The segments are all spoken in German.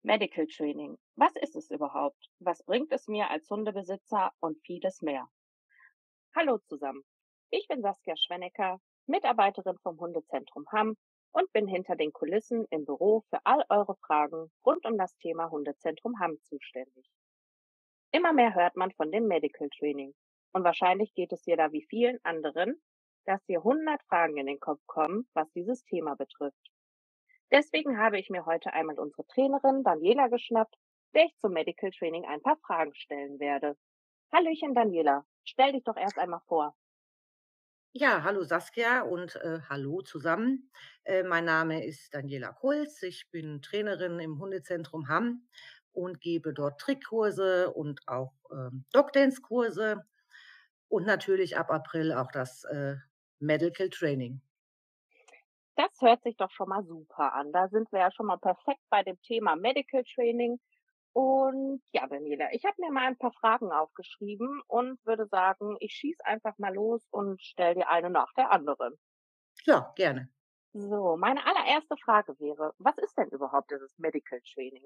Medical Training. Was ist es überhaupt? Was bringt es mir als Hundebesitzer und vieles mehr? Hallo zusammen. Ich bin Saskia Schwennecker, Mitarbeiterin vom Hundezentrum Hamm und bin hinter den Kulissen im Büro für all eure Fragen rund um das Thema Hundezentrum Hamm zuständig. Immer mehr hört man von dem Medical Training. Und wahrscheinlich geht es dir da wie vielen anderen, dass dir 100 Fragen in den Kopf kommen, was dieses Thema betrifft. Deswegen habe ich mir heute einmal unsere Trainerin Daniela geschnappt, der ich zum Medical Training ein paar Fragen stellen werde. Hallöchen Daniela, stell dich doch erst einmal vor. Ja, hallo Saskia und hallo zusammen. Mein Name ist Daniela Kulz. Ich bin Trainerin im Hundezentrum Hamm und gebe dort Trickkurse und auch Dogdance-Kurse und natürlich ab April auch das Medical Training. Das hört sich doch schon mal super an. Da sind wir ja schon mal perfekt bei dem Thema Medical Training. Und ja, Daniela, ich habe mir mal ein paar Fragen aufgeschrieben und würde sagen, ich schieße einfach mal los und stell dir eine nach der anderen. Ja, gerne. So, meine allererste Frage wäre, was ist denn überhaupt dieses Medical Training?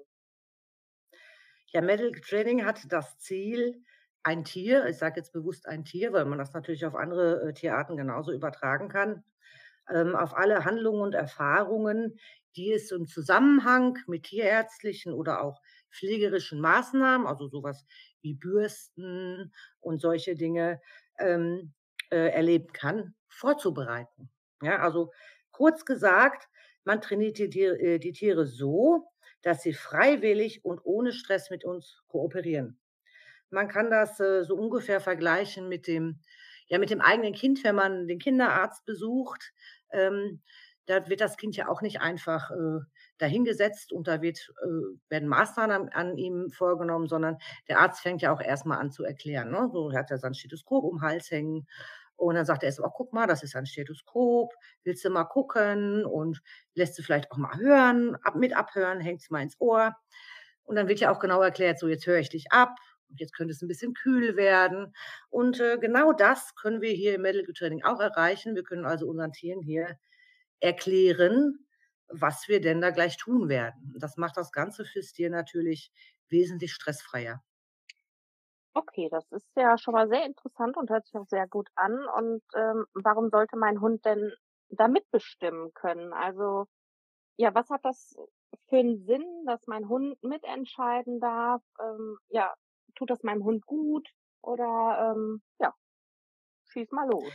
Ja, Medical Training hat das Ziel, ein Tier, ich sage jetzt bewusst ein Tier, weil man das natürlich auf andere Tierarten genauso übertragen kann, auf alle Handlungen und Erfahrungen, die es im Zusammenhang mit tierärztlichen oder auch pflegerischen Maßnahmen, also sowas wie Bürsten und solche Dinge, ähm, erleben kann, vorzubereiten. Ja, also kurz gesagt, man trainiert die Tiere so, dass sie freiwillig und ohne Stress mit uns kooperieren. Man kann das so ungefähr vergleichen mit dem eigenen Kind, wenn man den Kinderarzt besucht. Ähm, Da wird das Kind ja auch nicht einfach dahingesetzt und werden Maßnahmen an ihm vorgenommen, sondern der Arzt fängt ja auch erstmal an zu erklären. Ne? So, er hat ja sein Stethoskop um den Hals hängen. Und dann sagt er erst: „Oh, guck mal, das ist ein Stethoskop. Willst du mal gucken?“ Und lässt du vielleicht auch mal hören, mit abhören, hängt's mal ins Ohr. Und dann wird ja auch genau erklärt: „So, jetzt höre ich dich ab und jetzt könnte es ein bisschen kühl werden.“ Und genau das können wir hier im Medical Training auch erreichen. Wir können also unseren Tieren hier erklären, was wir denn da gleich tun werden. Das macht das Ganze fürs Tier natürlich wesentlich stressfreier. Okay, das ist ja schon mal sehr interessant und hört sich auch sehr gut an. Und warum sollte mein Hund denn da mitbestimmen können? Also, ja, was hat das für einen Sinn, dass mein Hund mitentscheiden darf? Ja, tut das meinem Hund gut? Oder ja, schieß mal los.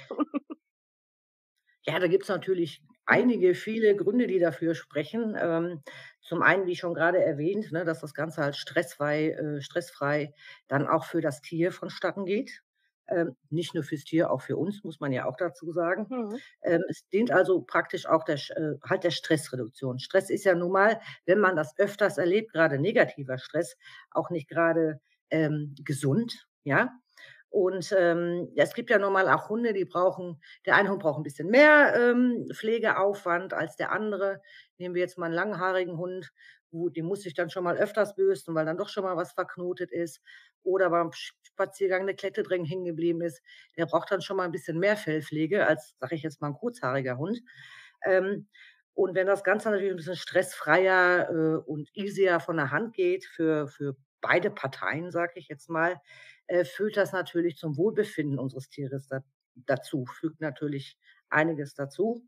Ja, da gibt's natürlich viele Gründe, die dafür sprechen. Zum einen, wie schon gerade erwähnt, ne, dass das Ganze halt stressfrei dann auch für das Tier vonstatten geht. Nicht nur fürs Tier, auch für uns, muss man ja auch dazu sagen. Mhm. Es dient also praktisch auch der Stressreduktion. Stress ist ja nun mal, wenn man das öfters erlebt, gerade negativer Stress, auch nicht gerade gesund, ja? Und ja, es gibt ja nun mal auch Hunde, der eine Hund braucht ein bisschen mehr Pflegeaufwand als der andere. Nehmen wir jetzt mal einen langhaarigen Hund, den muss ich dann schon mal öfters bürsten, weil dann doch schon mal was verknotet ist oder beim Spaziergang 'ne Klette drin hängen geblieben ist. Der braucht dann schon mal ein bisschen mehr Fellpflege als, sage ich jetzt mal, ein kurzhaariger Hund. Ähm, und wenn das Ganze natürlich ein bisschen stressfreier und easier von der Hand geht für beide Parteien, sage ich jetzt mal, führt das natürlich zum Wohlbefinden unseres Tieres dazu, fügt natürlich einiges dazu.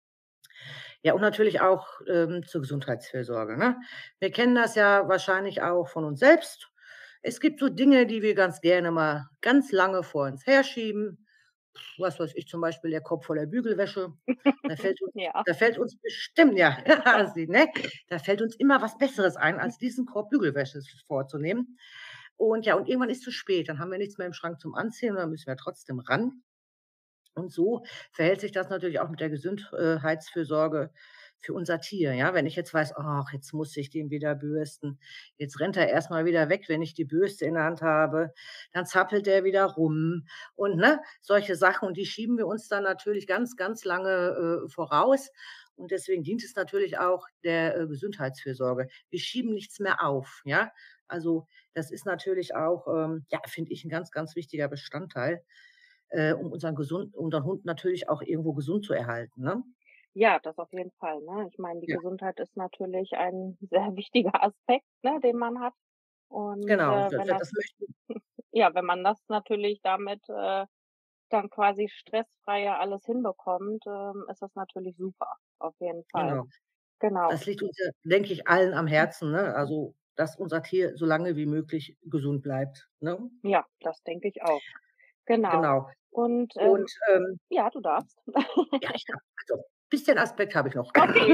Ja, und natürlich auch zur Gesundheitsfürsorge, ne? Wir kennen das ja wahrscheinlich auch von uns selbst. Es gibt so Dinge, die wir ganz gerne mal ganz lange vor uns herschieben. Was weiß ich, zum Beispiel der Kopf voller Bügelwäsche. Ja. Da fällt uns bestimmt ja, sie, ne? Da fällt uns immer was Besseres ein, als diesen Korb Bügelwäsche vorzunehmen. Und ja, und irgendwann ist zu spät, dann haben wir nichts mehr im Schrank zum Anziehen und dann müssen wir trotzdem ran. Und so verhält sich das natürlich auch mit der Gesundheitsfürsorge für unser Tier, ja? Wenn ich jetzt weiß: „Ach, jetzt muss ich den wieder bürsten. Jetzt rennt er erst mal wieder weg, wenn ich die Bürste in der Hand habe. Dann zappelt der wieder rum“ und, ne, solche Sachen. Und die schieben wir uns dann natürlich ganz, ganz lange voraus. Und deswegen dient es natürlich auch der Gesundheitsfürsorge. Wir schieben nichts mehr auf, ja? Also, das ist natürlich auch, ja, finde ich, 'n ganz, ganz wichtiger Bestandteil um unseren Hund natürlich auch irgendwo gesund zu erhalten, ne? Ja, das auf jeden Fall, ne? Ich meine, die Ja. Gesundheit ist natürlich ein sehr wichtiger Aspekt. ne, den man hat. Und, Genau, wenn das das möchte ja, wenn man das natürlich damit, dann quasi stressfrei ja alles hinbekommt, ist das natürlich super, auf jeden Fall. genau. Genau. Das liegt uns ja, denke ich, allen am Herzen, ne? Also, dass unser Tier so lange wie möglich gesund bleibt, ne? Ja, das denke ich auch. Genau. Genau. Und, Und, ja, du darfst. ja, ich habe also, bisschen Aspekt habe ich noch. Okay.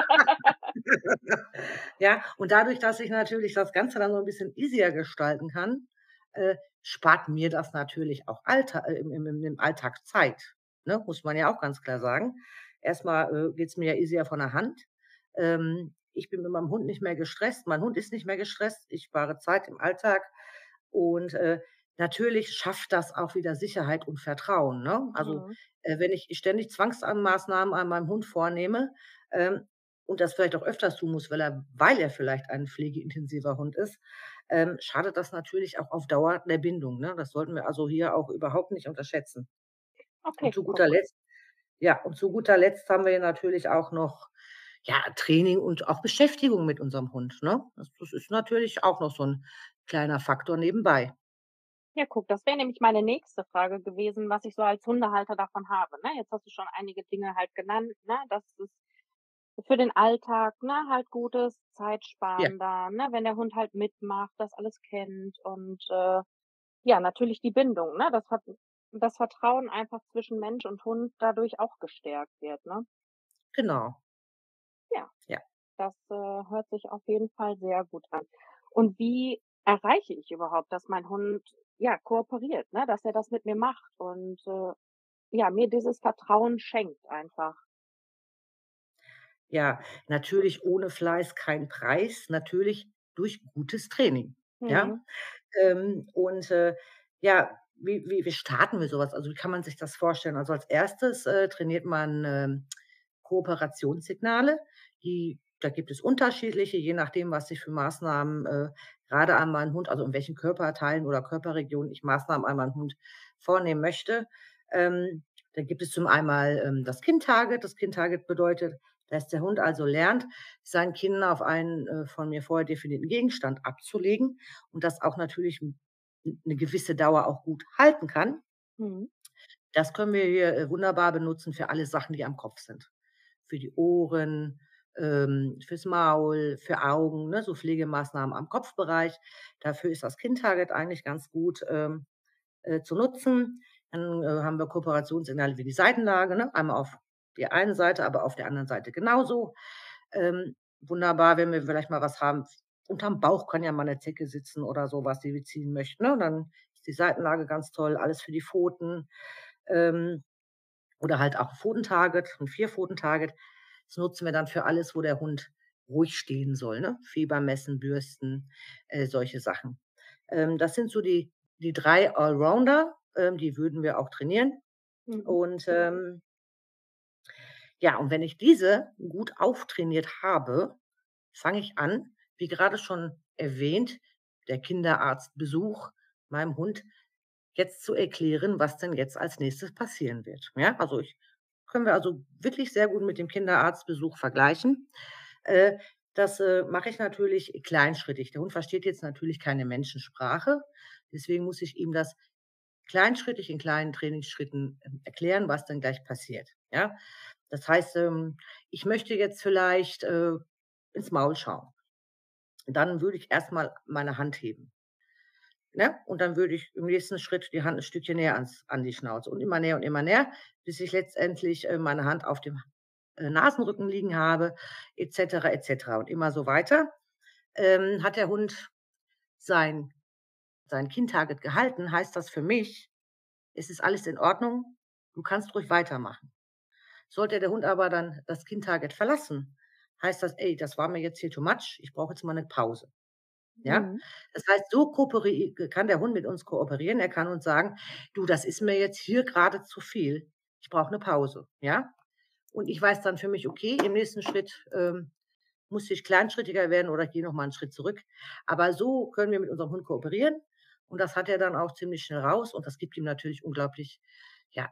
Ja, und dadurch, dass ich natürlich das Ganze dann so 'n bisschen easier gestalten kann, spart mir das natürlich auch im Alltag Zeit, ne, muss man ja auch ganz klar sagen. Erst mal, geht's mir ja easier von der Hand. Ich bin mit meinem Hund nicht mehr gestresst, mein Hund ist nicht mehr gestresst, ich spare Zeit im Alltag und, natürlich schafft das auch wieder Sicherheit und Vertrauen, ne? Also, Mhm. wenn ich ständig Zwangsmaßnahmen an meinem Hund vornehme, ähm, und das vielleicht auch öfters tun muss, weil er vielleicht ein pflegeintensiver Hund ist, schadet das natürlich auch auf Dauer der Bindung, ne? Das sollten wir also hier auch überhaupt nicht unterschätzen. Und Okay, zu guter guck. Letzt haben wir ja natürlich auch noch, ja, Training und auch Beschäftigung mit unserem Hund, ne? Das ist natürlich auch noch so 'n kleiner Faktor nebenbei. Ja, guck, das wäre nämlich meine nächste Frage gewesen, was ich so als Hundehalter davon habe, ne? Jetzt hast du schon einige Dinge halt genannt, ne, dass es für den Alltag, ne, halt gut ist, Ja, zeitsparender, ne, wenn der Hund halt mitmacht, das alles kennt und, ja, natürlich die Bindung, ne, das Vertrauen einfach zwischen Mensch und Hund dadurch auch gestärkt wird, ne? genau. Ja, Ja. das, hört sich auf jeden Fall sehr gut an. Und wie erreiche ich überhaupt, dass mein Hund, ja, kooperiert, ne, dass er das mit mir macht und, ja, mir dieses Vertrauen schenkt einfach? Ja, natürlich ohne Fleiß kein Preis, natürlich durch gutes Training, ja? Mhm, Und, ja, wie starten wir so was? Also, wie kann man sich das vorstellen? Also, als Erstes, trainiert man, Kooperationssignale, die da gibt es unterschiedliche, je nachdem, was ich für Maßnahmen, grade an meinen Hund, also in welchen Körperteilen oder Körperregionen ich Maßnahmen an meinen Hund vornehmen möchte. Ähm, Da gibt es zum einmal, das Kind-Target. Das Kind-Target bedeutet, dass der Hund also lernt, sein Kinn auf einen, von mir vorher definierten Gegenstand abzulegen und das auch natürlich 'ne gewisse Dauer auch gut halten kann. mhm, Das können wir hier, wunderbar benutzen für alle Sachen, die am Kopf sind. Für die Ohren, fürs Maul, für Augen, ne, so Pflegemaßnahmen am Kopfbereich. Dafür ist das Kind-Target eigentlich ganz gut, zu nutzen. Dann, haben wir Kooperationssignale wie die Seitenlage, ne? Einmal auf die eine Seite, aber auf der anderen Seite genauso. Wunderbar, wenn wir vielleicht mal was haben, unterm Bauch kann ja mal 'ne Zecke sitzen oder so was, die wir ziehen möchten, ne? Dann ist die Seitenlage ganz toll, alles für die Pfoten, ähm, oder halt auch 'n Pfotentarget, 'n Vierpfotentarget. Das nutzen wir dann für alles, wo der Hund ruhig stehen soll, ne? Fieber messen, bürsten, solche Sachen. Das sind so die 3 Allrounder, die würden wir auch trainieren. mhm, Und, ja, und wenn ich diese gut auftrainiert habe, fange ich an, wie gerade schon erwähnt, der Kinderarztbesuch meinem Hund jetzt zu erklären, was denn jetzt als Nächstes passieren wird. Ja, also können wir also wirklich sehr gut mit dem Kinderarztbesuch vergleichen. Äh, Das, mache ich natürlich kleinschrittig. Der Hund versteht jetzt natürlich keine Menschensprache, deswegen muss ich ihm das kleinschrittig in kleinen Trainingsschritten, erklären, was dann gleich passiert, ja? Das heißt, ich möchte jetzt vielleicht, ins Maul schauen. Dann würde ich erst mal meine Hand heben, ne? Und dann würde ich im nächsten Schritt die Hand 'n Stückchen näher an die Schnauze und immer näher, bis ich letztendlich, meine Hand auf dem, Nasenrücken liegen habe, et cetera und immer so weiter. Hat der Hund sein Kinntarget gehalten, heißt das für mich: „Es ist alles in Ordnung, du kannst ruhig weitermachen.“ Sollte der Hund aber dann das Kinntarget verlassen, heißt das: „Ey, das war mir jetzt hier too much, ich brauche jetzt mal 'ne Pause.“ Ja? mhm. Das heißt, so kann der Hund mit uns kooperieren. Er kann uns sagen: „Du, das ist mir jetzt hier grade zu viel. Ich brauche 'ne Pause“, ja? Und ich weiß dann für mich: „Okay, im nächsten Schritt, muss ich kleinschrittiger werden oder gehe noch mal 'n Schritt zurück.“ Aber so können wir mit unserem Hund kooperieren und das hat er dann auch ziemlich schnell raus und das gibt ihm natürlich unglaublich, ja,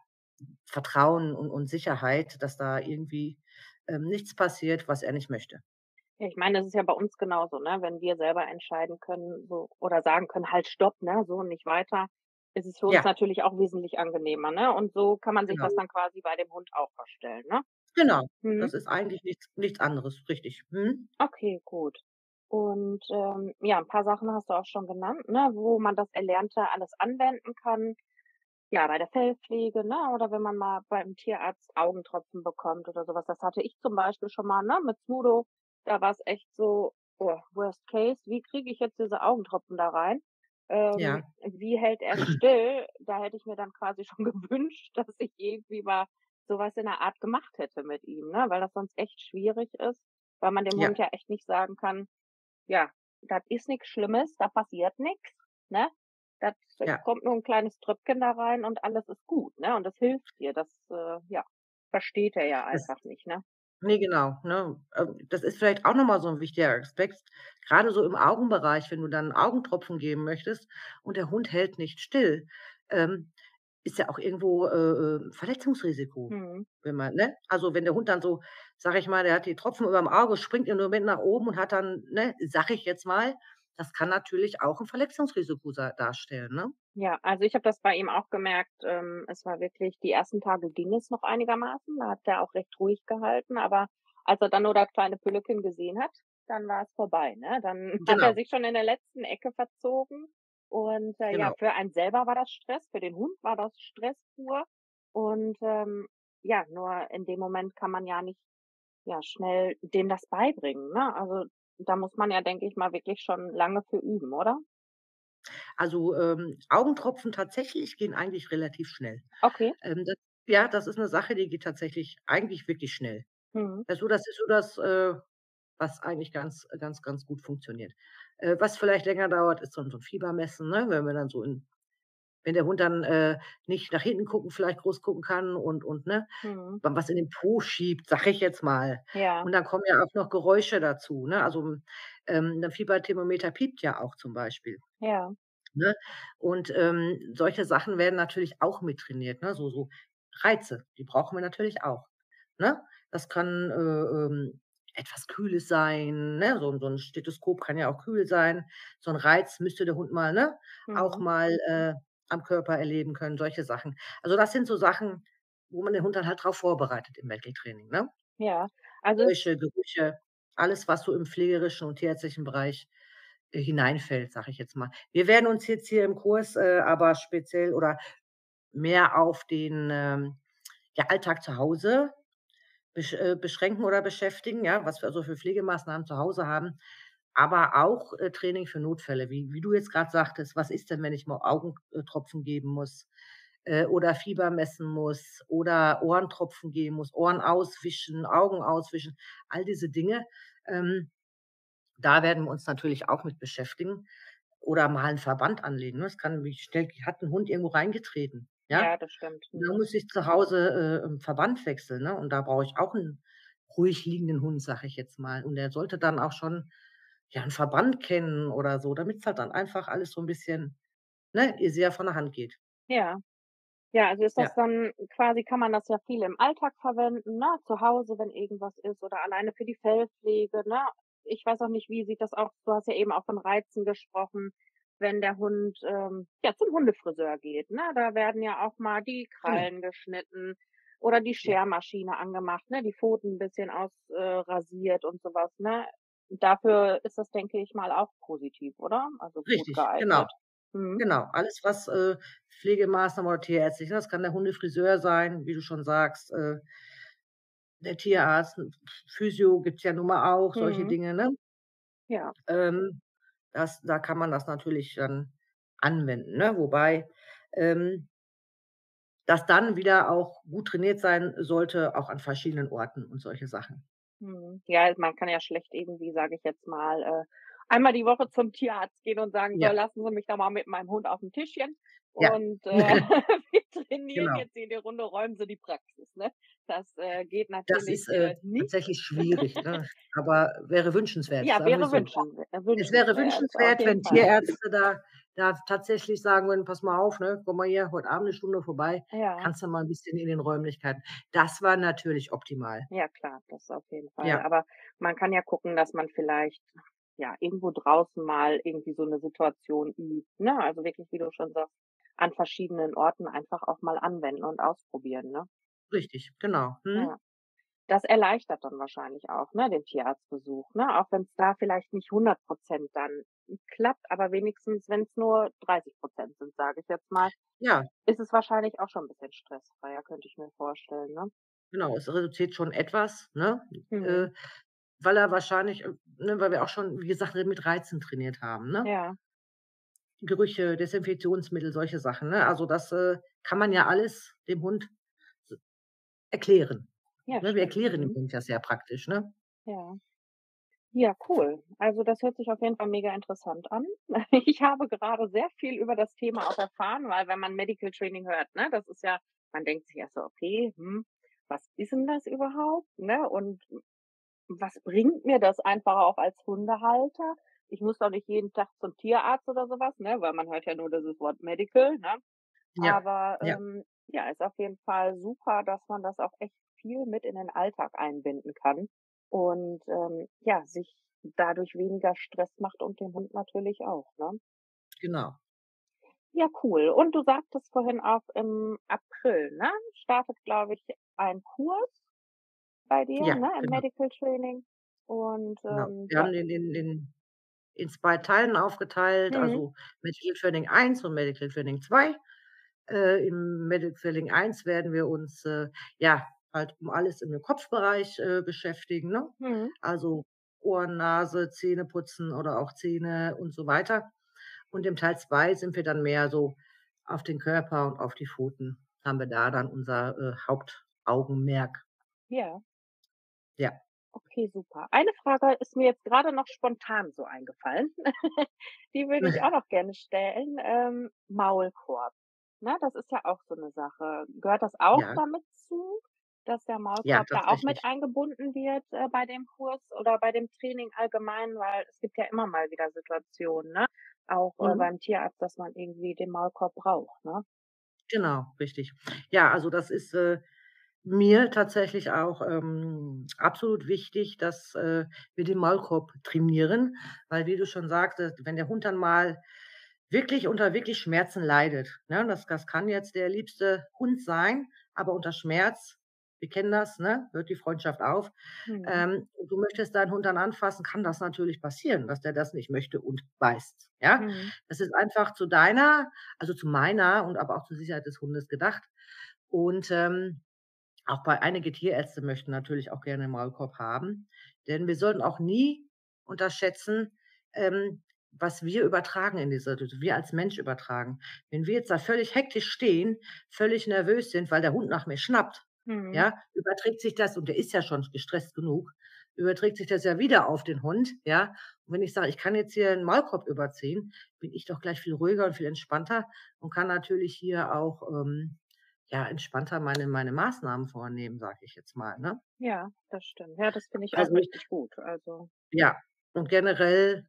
Vertrauen und Sicherheit, dass da irgendwie, nichts passiert, was er nicht möchte. Ja, ich meine, das ist ja bei uns genauso, ne? Wenn wir selber entscheiden können, so oder sagen können: „Halt, stopp, ne, so nicht weiter“, ist es für uns Ja, natürlich auch wesentlich angenehmer, ne? Und so kann man sich genau. das dann quasi bei dem Hund auch vorstellen, ne? Genau. Mhm. Das ist eigentlich nichts anderes, richtig. Mhm. Okay, gut. Und, ja, ein paar Sachen hast du auch schon genannt, ne, wo man das Erlernte alles anwenden kann. Ja, bei der Fellpflege, ne, oder wenn man mal beim Tierarzt Augentropfen bekommt oder so was. Das hatte ich zum Beispiel schon mal, ne, mit Sudo. Da war's echt so: „Oh, Worst Case, wie kriege ich jetzt diese Augentropfen da rein? Ja, Wie hält er still?“ Da hätte ich mir dann quasi schon gewünscht, dass ich irgendwie mal so was in der Art gemacht hätte mit ihm, ne, weil das sonst echt schwierig ist, weil man dem ja, Hund ja echt nicht sagen kann: „Ja, das ist nix Schlimmes, da passiert nix, ne? Das ja. kommt nur 'n kleines Tröpfchen da rein und alles ist gut“, ne? Und das hilft dir. Das, ja, versteht er ja Das einfach nicht, ne? Ne, genau, ne? Das ist vielleicht auch noch mal so 'n wichtiger Aspekt, grade so im Augenbereich, wenn du dann Augentropfen geben möchtest und der Hund hält nicht still, ähm, ist ja auch irgendwo, Verletzungsrisiko, Mhm. wenn man ne? Also, wenn der Hund dann so, sage ich mal, der hat die Tropfen überm Auge, springt im Moment nach oben und hat dann ne, sage ich jetzt mal, das kann natürlich auch 'n Verletzungsrisiko darstellen, ne? Ja, also ich habe das bei ihm auch gemerkt, es war wirklich die ersten Tage ging es noch einigermaßen, da hat er auch recht ruhig gehalten, aber als er dann nur das kleine Pülleken gesehen hat, dann war es vorbei, ne? Dann hat er Genau, sich schon in der letzten Ecke verzogen und, ja, genau. für einen selber war das Stress, für den Hund war das Stress pur und, ja, nur in dem Moment kann man ja nicht, ja, schnell dem das beibringen, ne? Also, da muss man ja, denke ich mal, wirklich schon lange für üben, oder? Also, Augentropfen tatsächlich gehen eigentlich relativ schnell. Okay. Das ja, das ist 'ne Sache, die geht tatsächlich eigentlich wirklich schnell. Mhm. Das ist so das, was eigentlich ganz gut funktioniert. Was vielleicht länger dauert, ist so 'n Fiebermessen, ne? Wenn wir dann so in wenn der Hund dann, nicht nach hinten gucken vielleicht groß gucken kann und ne, Mhm. was in den Po schiebt, sage ich jetzt mal. Ja. Und dann kommen ja auch noch Geräusche dazu, ne? Also, 'n Fieberthermometer piept ja auch zum Beispiel. Ja. Ne? Und, solche Sachen werden natürlich auch mit trainiert, ne? So Reize, die brauchen wir natürlich auch, ne? Das kann, etwas Kühles sein, ne? So 'n Stethoskop kann ja auch kühl sein. So 'n Reiz müsste der Hund mal, ne, auch Mhm. mal, am Körper erleben können, solche Sachen. Also, das sind so Sachen, wo man den Hund dann halt drauf vorbereitet im Medical-Training, ne? Ja. Also es Geräusche, Gerüche, alles, was so im pflegerischen und tierärztlichen Bereich, hineinfällt, sage ich jetzt mal. Wir werden uns jetzt hier im Kurs, aber speziell oder mehr auf den, ja, Alltag zu Hause beschränken oder beschäftigen, ja, was wir so für Pflegemaßnahmen zu Hause haben, aber auch, Training für Notfälle, wie du jetzt grad sagtest: „Was ist denn, wenn ich mal Augentropfen geben muss, oder Fieber messen muss oder Ohrentropfen geben muss, Ohren auswischen, Augen auswischen“, all diese Dinge. Ähm, Da werden wir uns natürlich auch mit beschäftigen oder mal 'n Verband anlegen, ne? Es kann wie schnell hat 'n Hund irgendwo reingetreten, ja? ja, das stimmt. Und dann Mhm. muss ich zu Hause, 'n Verband wechseln, ne? Und da brauche ich auch 'n ruhig liegenden Hund, sage ich jetzt mal. Und der sollte dann auch schon, ja, 'n Verband kennen oder so, damit's halt dann einfach alles so 'n bisschen, ne, easier von der Hand geht. Ja. Ja, also ist das Ja, dann quasi kann man das ja viel im Alltag verwenden, ne? Zu Hause, wenn irgendwas ist oder alleine für die Fellpflege, ne? Ich weiß auch nicht, wie sieht das auch du hast ja eben auch von Reizen gesprochen, wenn der Hund, ja, zum Hundefriseur geht, ne? Da werden ja auch mal die genau. Krallen geschnitten oder die Ja, Schermaschine angemacht, ne? Die Pfoten 'n bisschen rasiert und so was, ne? Dafür ist das, denke ich mal, auch positiv, oder? Also gut richtig, genau, geeignet. Mhm. genau. Alles, was, Pflegemaßnahmen oder tierärztlich, ne? Das kann der Hundefriseur sein, wie du schon sagst, der Tierarzt, 'n Physio gibt's ja nun mal auch, solche Mhm. Dinge, ne? Ja. Ähm, da kann man das natürlich dann anwenden, ne? Wobei, ähm, das dann wieder auch gut trainiert sein sollte, auch an verschiedenen Orten und solche Sachen. Mhm. Ja, man kann ja schlecht irgendwie, sage ich jetzt mal, einmal die Woche zum Tierarzt gehen und sagen: „So, Ja, lassen Sie mich doch mal mit meinem Hund auf auf'm Tischchen ja. und, wir trainieren Genau. jetzt hier die Runde, räumen Sie die Praxis“, ne? Das, geht Das natürlich, ist, nicht. tatsächlich schwierig, ne? Aber wäre wünschenswert, Ja, sagen wir wäre so. Es wäre wünschenswert, auf wünschenswert, jeden wenn Fall. Tierärzte da tatsächlich sagen würden: „Pass mal auf, ne, komm mal hier heute Abend 'ne Stunde vorbei, Ja. kannst du mal 'n bisschen in den Räumlichkeiten.“ Das war natürlich optimal. Ja klar, das auf jeden Fall. Ja, Aber man kann ja gucken, dass man vielleicht, ja, irgendwo draußen mal irgendwie so 'ne Situation übt, ne? Also wirklich, wie du schon sagst, an verschiedenen Orten einfach auch mal anwenden und ausprobieren, ne? richtig, genau. Ja. Mhm. Das erleichtert dann wahrscheinlich auch, ne, den Tierarztbesuch, ne? Auch wenn's da vielleicht nicht 100% dann klappt, aber wenigstens wenn's nur 30% sind, sage ich jetzt mal, Ja, ist es wahrscheinlich auch schon 'n bisschen stressfreier, könnte ich mir vorstellen, ne? genau, es reduziert schon etwas, ne, Mhm. äh, weil er wahrscheinlich, ne, weil wir auch schon, wie gesagt, mit Reizen trainiert haben, ne? Ja, Gerüche, Desinfektionsmittel, solche Sachen, ne? Also, das, kann man ja alles dem Hund s erklären, ja, ne? Wir stimmt. erklären dem Mhm. Hund ja sehr praktisch, ne? Ja. Ja, cool. Also, das hört sich auf jeden Fall mega interessant an. Ich habe gerade sehr viel über das Thema auch erfahren, weil wenn man Medical Training hört, ne, das ist ja man denkt sich erst so: „Okay, was ist 'n das überhaupt?“, ne? Und was bringt mir das einfach auch als Hundehalter? Ich muss doch nicht jeden Tag zum Tierarzt oder so was, ne, weil man hört ja nur dieses Wort Medical, ne? Ja, Aber, ja, ja, ist auf jeden Fall super, dass man das auch echt viel mit in den Alltag einbinden kann und, ja, sich dadurch weniger Stress macht und den Hund natürlich auch, ne? genau. Ja, cool. Und du sagtest vorhin auch im April, ne, startet, glaube ich, ein Kurs bei dir, Ja, ne, im genau, Medical Training und, genau. Wir ja. haben den in 2 Teilen aufgeteilt, Mhm, also Medical Training 1 und Medical Training 2. Im Medical Training 1 werden wir uns, ja, halt um alles im Kopfbereich, beschäftigen, ne? mhm. Also Ohren, Nase, Zähneputzen oder auch Zähne und so weiter. Und im Teil 2 sind wir dann mehr so auf den Körper und auf die Pfoten haben wir da dann unser, Hauptaugenmerk. Ja. Ja. Okay, super. Eine Frage ist mir jetzt gerade noch spontan so eingefallen. Die würde ich auch noch gerne stellen. Maulkorb, ne, das ist ja auch so eine Sache. Gehört das auch Ja, damit zu, dass der ja, Maulkorb da auch mit tatsächlich. eingebunden wird, bei dem Kurs oder bei dem Training allgemein? Weil es gibt ja immer mal wieder Situationen, ne, auch, Mhm. beim Tierarzt, dass man irgendwie den Maulkorb braucht, ne? Genau, richtig. Ja, also das ist, mir tatsächlich auch, absolut wichtig, dass, wir den Maulkorb trainieren, weil wie du schon sagtest, wenn der Hund dann mal wirklich unter wirklich Schmerzen leidet, ne? Das kann jetzt der liebste Hund sein, aber unter Schmerz, wir kennen das, ne, hört die Freundschaft auf. Mhm. Und du möchtest deinen Hund dann anfassen, kann das natürlich passieren, dass der das nicht möchte und beißt, ja? Mhm. Das ist einfach zu deiner, also zu meiner und aber auch zur Sicherheit des Hundes gedacht. Und, auch bei einige Tierärzte möchten natürlich auch gerne 'n Maulkorb haben, denn wir sollten auch nie unterschätzen, was wir übertragen in dieser wir als Mensch übertragen. Wenn wir jetzt da völlig hektisch stehen, völlig nervös sind, weil der Hund nach mir schnappt, Mhm. ja, überträgt sich das, und der ist ja schon gestresst genug, überträgt sich das ja wieder auf den Hund, ja? Und wenn ich sage: „Ich kann jetzt hier 'n Maulkorb überziehen“, bin ich doch gleich viel ruhiger und viel entspannter und kann natürlich hier auch, ja, entspannter meine Maßnahmen vornehmen, sage ich jetzt mal, ne? Ja, das stimmt. Ja, das finde ich auch Also, richtig gut. Also, ja, und generell,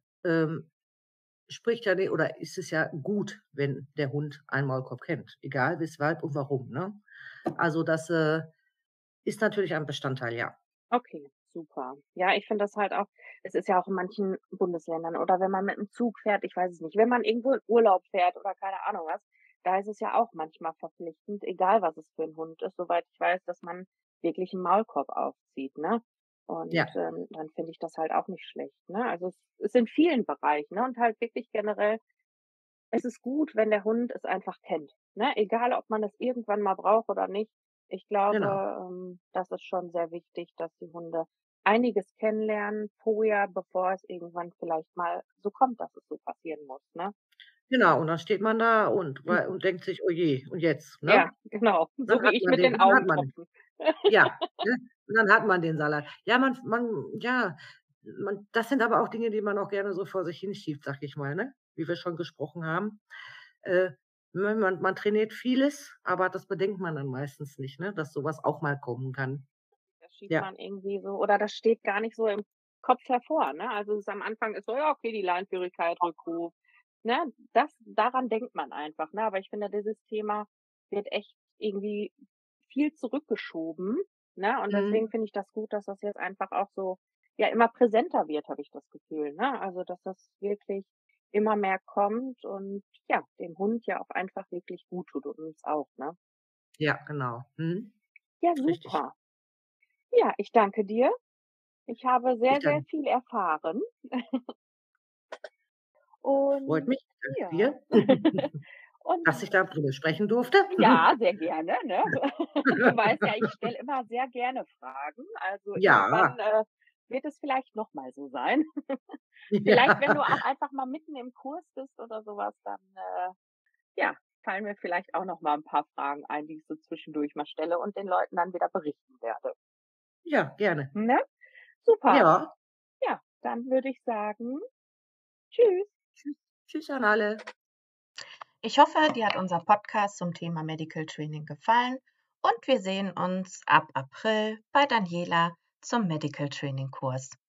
spricht ja oder ist es ja gut, wenn der Hund einen Maulkorb kennt, egal weshalb und warum, ne? Also, das, ist natürlich ein Bestandteil, ja. okay, super. Ja, ich finde das halt auch es ist ja auch in manchen Bundesländern oder wenn man mit dem Zug fährt, ich weiß es nicht, wenn man irgendwo in Urlaub fährt oder keine Ahnung was, da ist es ja auch manchmal verpflichtend, egal was es für 'n Hund ist, soweit ich weiß, dass man wirklich 'n Maulkorb aufzieht, ne? Und, Ja, dann finde ich das halt auch nicht schlecht, ne? Also, es ist in vielen Bereichen, ne, und halt wirklich generell es ist gut, wenn der Hund es einfach kennt, ne? Egal, ob man es irgendwann mal braucht oder nicht. Ich glaube, genau. das ist schon sehr wichtig, dass die Hunde einiges kennenlernen vorher, bevor es irgendwann vielleicht mal so kommt, dass es so passieren muss, ne? Genau, und dann steht man da Hm. und denkt sich: „Oh je, und jetzt“, Ja, ne? genau, so wie ich mit den Dann hat man den. Augentropfen. Ja, ne? Und dann hat man den Salat. Ja, man ja, Das sind aber auch Dinge, die man auch gerne so vor sich hinschiebt, sag ich mal, ne? Wie wir schon gesprochen haben. Äh, man trainiert vieles, aber das bedenkt man dann meistens nicht, ne, dass so was auch mal kommen kann. Das schiebt Ja, man irgendwie so oder das steht gar nicht so im Kopf hervor, ne? Also, es ist am Anfang ist so: „Ja, okay, die Leinführigkeit, Rückruf“, ne? Daran denkt man einfach, ne? Aber ich finde, dieses Thema wird echt irgendwie viel zurückgeschoben, ne? Und mhm, deswegen finde ich das gut, dass das jetzt einfach auch so, ja, immer präsenter wird, habe ich das Gefühl, ne? Also, dass das wirklich immer mehr kommt und ja, dem Hund ja auch einfach wirklich gut tut und uns auch, ne? ja, genau. Mhm, Ja, richtig. super. Ja, ich danke dir. Ich habe Ich sehr, sehr danke viel erfahren freut und mich. Danke ja. dir, dass Und ich darüber sprechen durfte. ja, sehr gerne, ne? Du weißt ja, ich stelle immer sehr gerne Fragen. Also, irgendwann, Ja, wird es vielleicht noch mal so sein. Vielleicht, wenn du ja, auch einfach mal mitten im Kurs bist oder so was, dann, ja, fallen mir vielleicht auch noch mal 'n paar Fragen ein, die ich so zwischendurch mal stelle und den Leuten dann wieder berichten werde, ja, gerne. ne? Super. Ja, Ja, dann würde ich sagen, tschüss. tschüss tschüss an alle. Ich hoffe, dir hat unser Podcast zum Thema Medical Training gefallen und wir sehen uns ab April bei Daniela zum Medical Training Kurs.